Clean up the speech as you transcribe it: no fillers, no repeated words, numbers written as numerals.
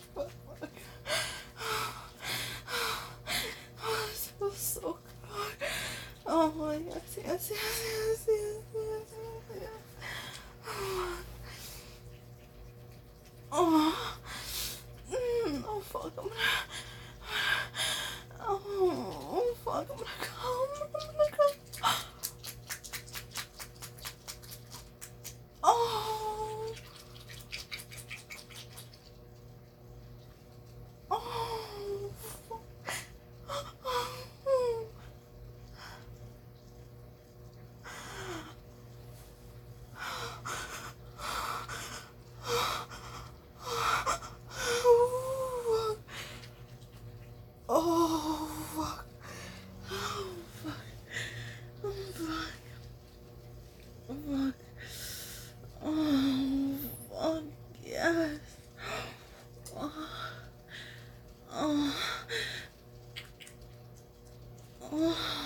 fuck. Oh, this feels so good. Oh my yes, yes, yes, yes, yes, yes, yes, yes. Oh, oh fuck, I'm gonna, oh fuck, I'm gonna come. Oh, oh, fuck. Oh, fuck. Oh, fuck. Oh, fuck. Oh, fuck. Oh, fuck. Yes. Oh. Oh. Oh.